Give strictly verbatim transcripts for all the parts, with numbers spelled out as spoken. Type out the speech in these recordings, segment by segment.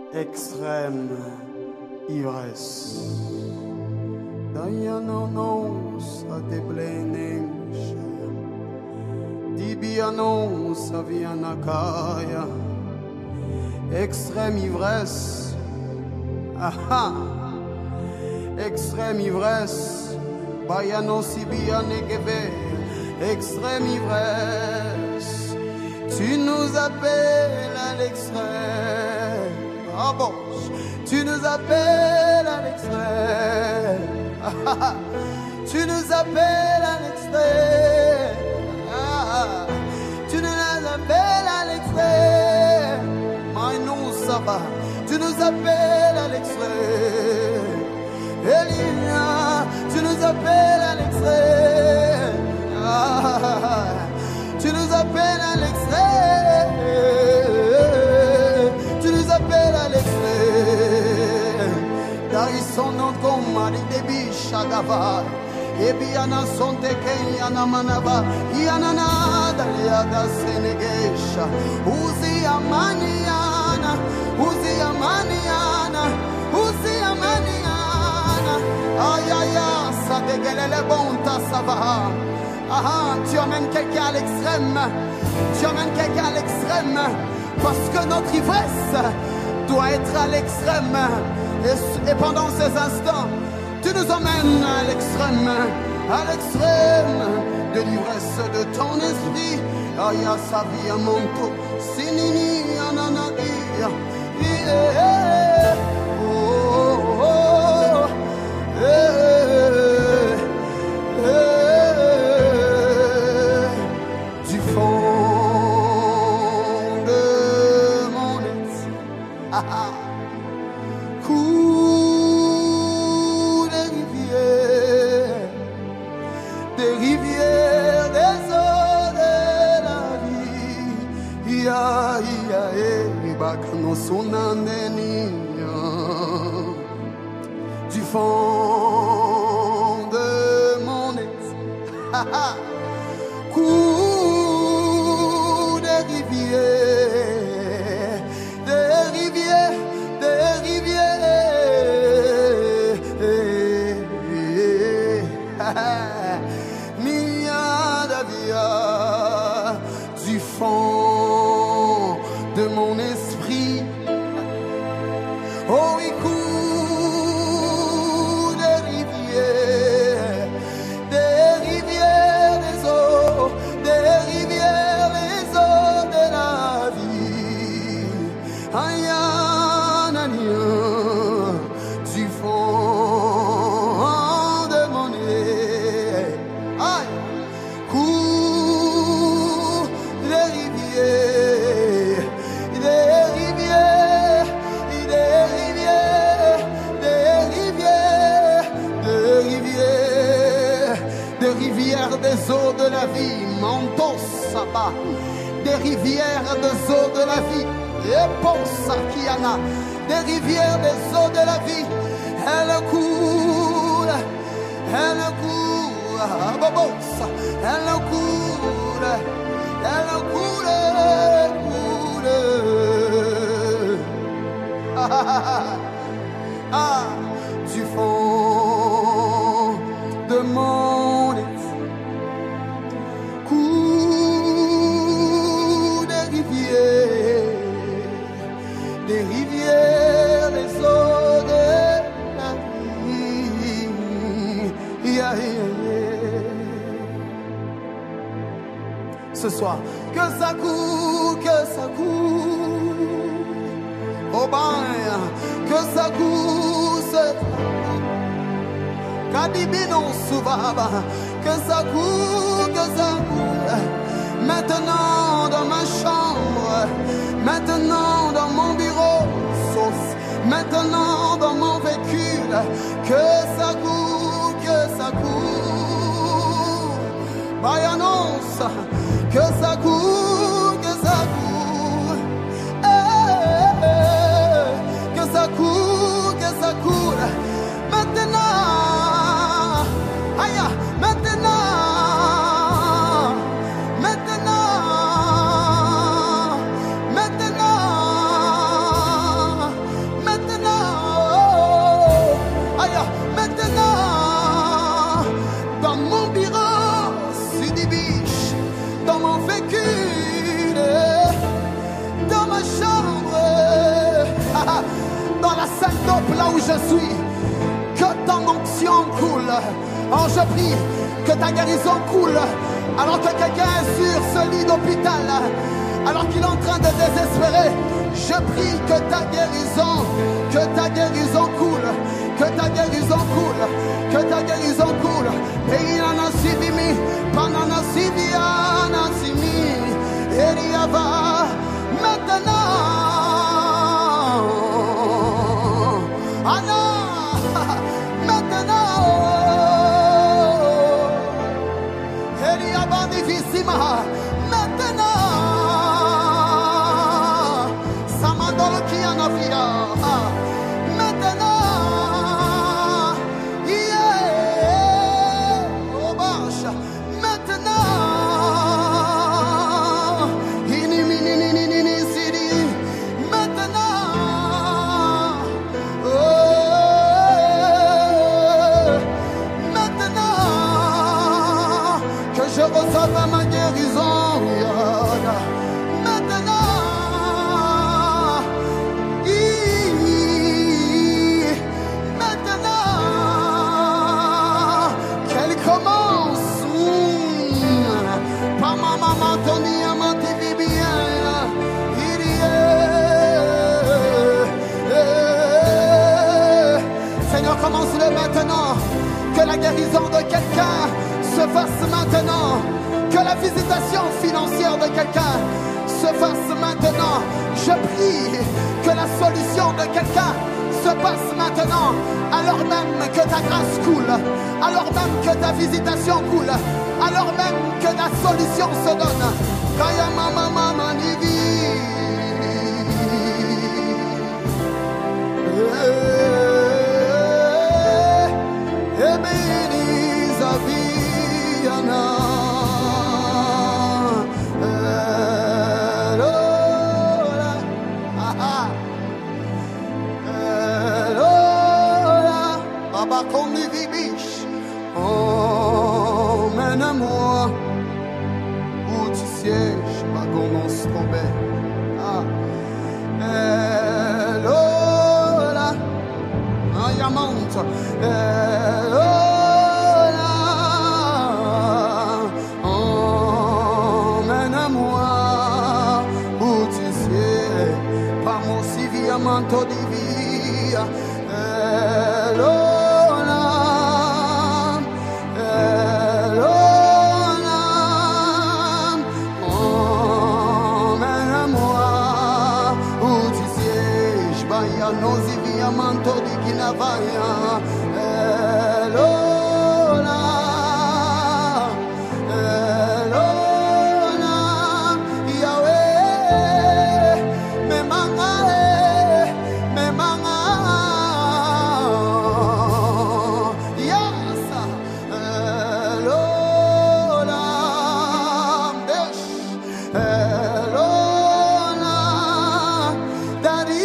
Extrême ivresse. Dayanos a te blenesha. Dibianos a vianakaya. Extrême ivresse. Aha. Extrême ivresse. Bayanos ibianekeve. Extrême ivresse. Tu nous appelles à l'extrême. Ah bon, tu nous appelles à l'extrême. Tu nous appelles à l'extrême. Ah, tu nous appelles à l'extrême. Maïnou ça va. Tu nous appelles à l'extrême. Elia, tu nous appelles à l'extrême. Ah, tu nous appelles à l'extrême. Tu nous appelles à l'extrême. Car ils sont non comme Marie Debi Shagava. Et bien, son teke yana manava. Yanana daliada senegesha. Uzi amaniana. Uzi amaniana. Uzi amaniana. Aïe aïe aïe, ça dégueule les bons, ça va. Ah, tu emmènes quelqu'un à l'extrême. Tu emmènes quelqu'un à l'extrême. Parce que notre ivresse doit être à l'extrême. Et, et pendant ces instants, tu nous emmènes à l'extrême. À l'extrême de l'ivresse de ton esprit. Aya savi amonto. Sinini ananagi. Yeah. Oh, oh, oh. Yeah. Yeah. Coule des rivières, des rivières, des eaux de la vie. Ya ya e bakano sonandeni du fond de mon être. Coule des rivières. Du fond de mon esprit, oh il coule des rivières, des rivières, des eaux, des rivières, les eaux de la vie. Aïe, aïe, aïe, du fond de mon esprit, aïe. Des eaux de la vie, Mantos Saba, des rivières des eaux de la vie, Eponsa Kiana, des rivières des eaux de la vie, elle coule, elle coule, Ababos, elle coule, elle coule, coule, ah, ah, du fond de mon être. Des rivières, des eaux de la vie. Yeah, yeah, yeah. Ce soir, que ça coule, que ça coule. Oh ben, que ça coule. Kadibino Souvaba, que ça coule, que ça coule. Maintenant dans ma chambre, maintenant dans mon bureau, maintenant dans mon véhicule, que ça coule, que ça coule. Bah, annonce que ça coule, que ça coule. Eh, eh, que ça coule, que ça coule. Maintenant, aïe, maintenant. Maintenant, maintenant, là où je suis, que ton onction coule. Oh, je prie que ta guérison coule alors que quelqu'un est sur ce lit d'hôpital, alors qu'il est en train de désespérer. Je prie que ta guérison, que ta guérison coule, que ta guérison coule, que ta guérison coule. Et il en a sidimi, panana sidiana simi, eriava, maintenant. Anna, maintenant. Eriava divissima, maintenant. Samandolo qui en a fia. Ma guérison, maintenant, maintenant, qu'elle commence. Pas ma maman, Tony, à ma T V bien. Il y est. Seigneur, commence-le maintenant. Que la guérison de quelqu'un se fasse maintenant. Que la visitation financière de quelqu'un se fasse maintenant. Je prie que la solution de quelqu'un se passe maintenant. Alors même que ta grâce coule, alors même que ta visitation coule, alors même que ta solution se donne. Kaya mama mama nivi. Ebeni Zaviana. Emmène-moi où tu sièges, ma gondance tombée. Ah, hello, là, ah, Yamante, hello, là, emmène-moi où tu sièges, par mon civiamanto di via, hello. Manto di Kinavaya, hello, la, hello, la, Yahweh, me manga, me manga, yes, hello, la, besh, hello, la, daddy.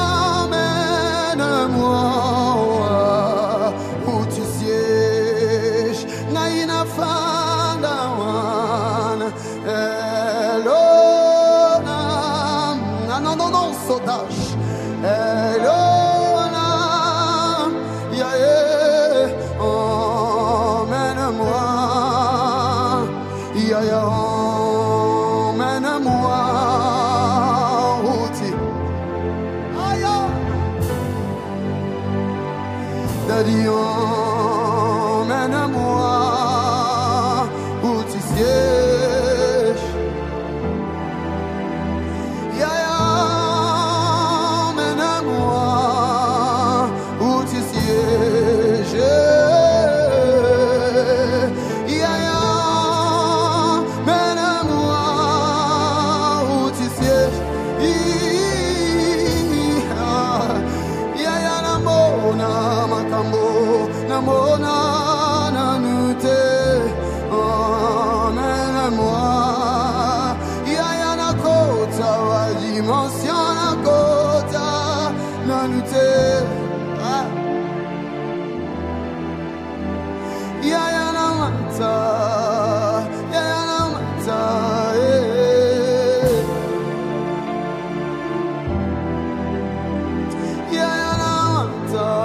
Où tu sièges, Naïna Fandawan, hello, non, non, non, non, sauvage, hello, yeah, yeah, emmène-moi, yeah, yeah, emmène-moi, où tu Daddy, emmène-moi où tu sièges. Yeah, yeah, emmène-moi où tu sièges. Yeah, yeah, emmène-moi où tu sièges. Yeah, yeah, namona. Namona nanute, emmène-moi. Yaya na kota wa dimension na kota nanute. Yaya na mata, yaya na mata. Yaya na mata.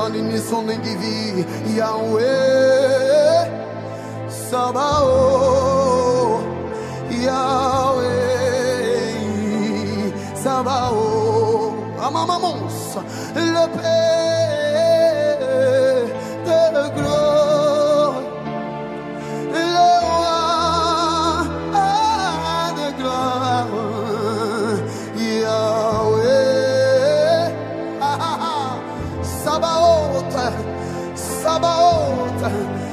manini sonengivi Yahweh Sabaoth Yahweh Sabaoth Amamamos le Père de gloire le roi de gloire Yahweh Sabaoth Sabaoth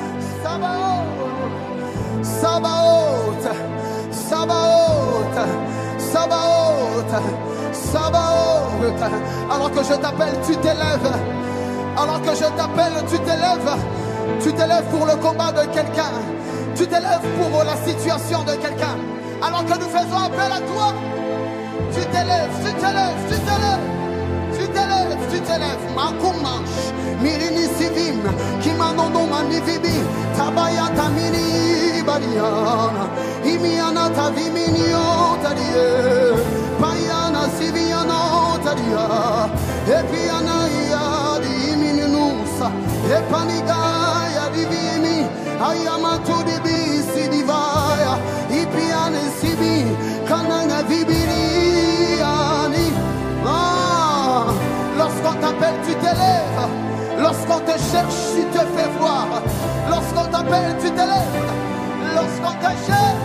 Sabaoth Sabaoth Sabaoth Sabaoth. Alors que je t'appelle, tu t'élèves. Alors que je t'appelle, tu t'élèves. Tu t'élèves pour le combat de quelqu'un. Tu t'élèves pour la situation de quelqu'un. Alors que nous faisons appel à toi, tu t'élèves, tu t'élèves, tu t'élèves. Tu t'élèves, tu t'élèves. Makumash, Mirini Sivim, Kimanono Manivibi, Tabaya Tamini Bariana, Imiana Taviminio Tadia, Payana Siviano Tadia, Epiana Yadi Iminusa, Epanigaya Divimi, Ayamato Dibi Sidivaya, Ipiane Sibi, Kanana Vibiriani. Ah, lorsqu'on t'appelle, tu t'élèves. Lorsqu'on te cherche, tu te fais voir. Lorsqu'on t'appelle, tu t'élèves. Lorsqu'on te cherche.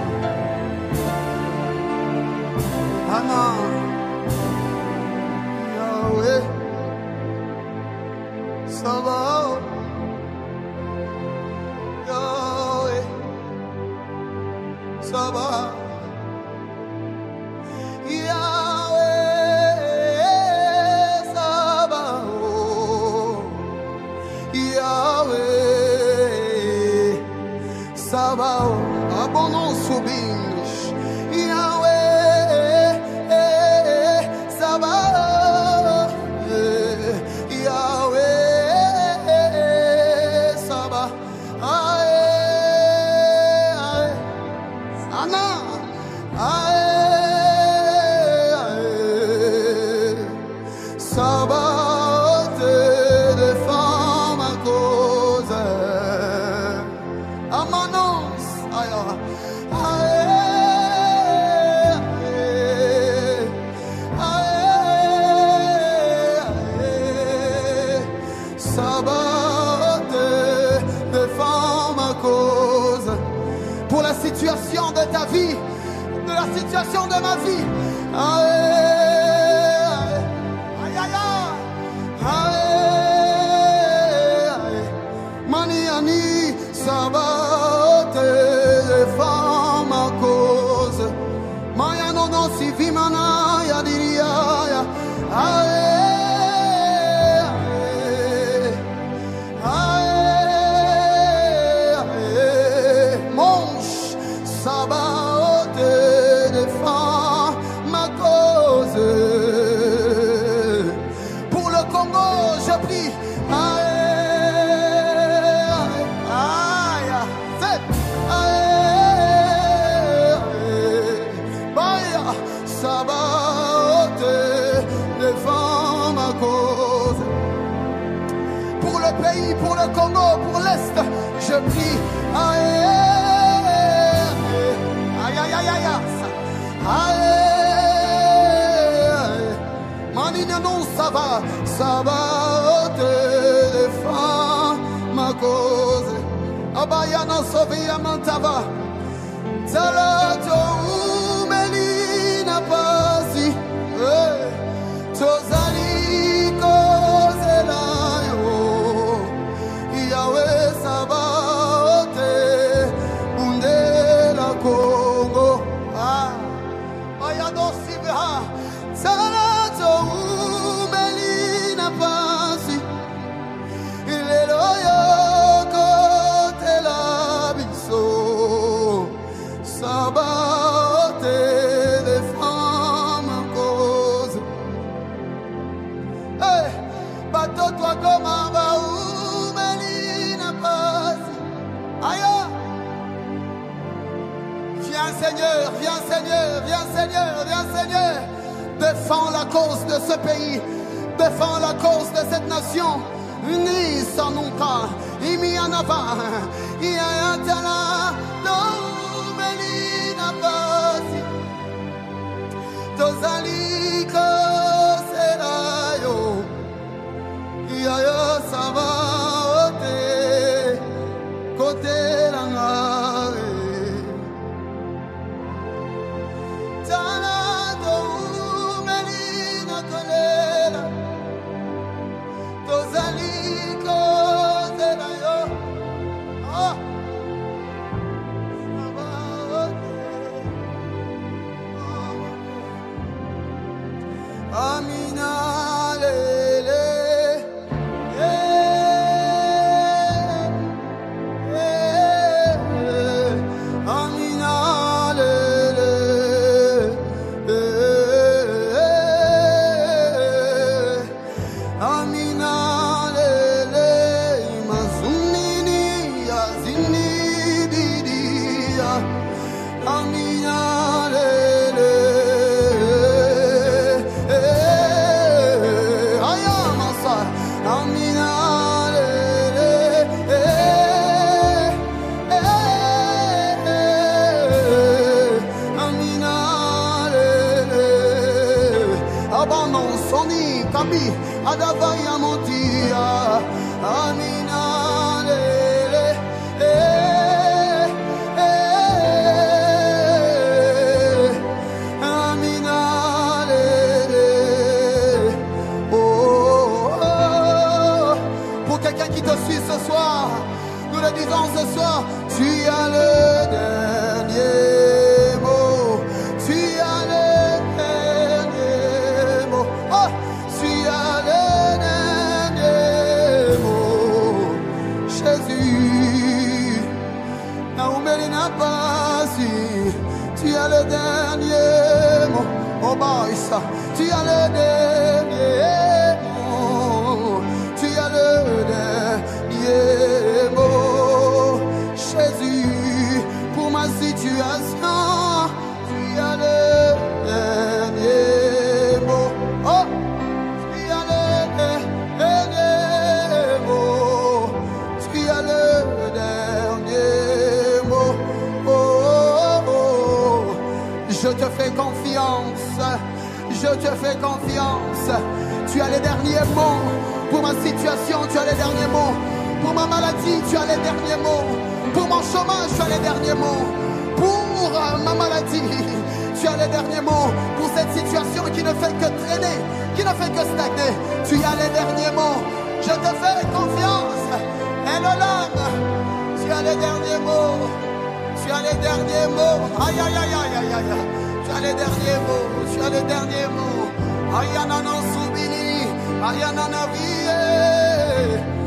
Anna. Yahweh. Sabaoth. Yahweh. Sabaoth. Sabaoth, abondant soubinch, Yahweh, Sabaoth, Yahweh, Sabaoth, Sana, Sabaoth, défends ma cause. Amanos, aïe, aïe, aïe, Sabaoth, défends ma cause. Pour la situation de ta vie, de la situation de ma vie, aïe, aïe, aïe, aïe, Maniani, Sabaoth, défends ma cause. Maya no no si vimana ya diria ya. Ae, ae, ae, Monch, Sabaoth, défends ma cause. Pour le Congo, je prie. Ae, Sabaoth, défends ma cause. Pour le pays, pour le Congo, pour l'Est, je prie. Aïe, aïe, aïe, aïe, aïe, aïe, Manina non, ça va. Sabaoth, défends ma cause. Abayana Sofia Mantava. Zalato Melina Pasi. Tozali Kozelayo. Yahweh Sabaoth, Bundela Congo. Ah, Ayado Sibha. Zalato Melina Pasi. Ileloyo Kotela Biso. Sabaoth, défends ma cause. Hey, bateau toi comme un baou, Melina Pasi. Aïe. Viens Seigneur, viens Seigneur, viens Seigneur, viens Seigneur. Défends la cause de ce pays. Défends la cause de cette nation. ni sanuka, imianava, iayatala, no melina pasi, tozaliko serayo, iayo sabaote, kote langare, tala do melina kolela, tozaliko serayo, oh, sabaote, oh, amina lele. Adavaya motia, amina lele, eh, eh, amina lele, oh, oh, oh. Pour quelqu'un qui te suit ce soir, nous le disons ce soir, tu as le dernier mot, tu as le dernier mot, oh, tu as le tu as le dernier mot, oh Baïsa, tu as le dernier mot, tu as le dernier mot, Jésus, pour ma situation, tu as le dernier mot, oh, tu as le dernier mot, tu as le dernier mot, oh, oh, oh. Je te fais confiance, je te fais confiance. Tu as les derniers mots pour ma situation, tu as les derniers mots pour ma maladie, tu as les derniers mots pour mon chômage, tu as les derniers mots pour ma maladie, tu as les derniers mots pour cette situation qui ne fait que traîner, qui ne fait que stagner. Tu as les derniers mots, je te fais confiance. Et le lame, tu as les derniers mots. Tu as les derniers mots. Aïe, aïe, aïe, aïe, aïe, aïe. Tu as les derniers mots. Tu as les derniers mots. Aïe, anana soubini. Aïe, anana vie.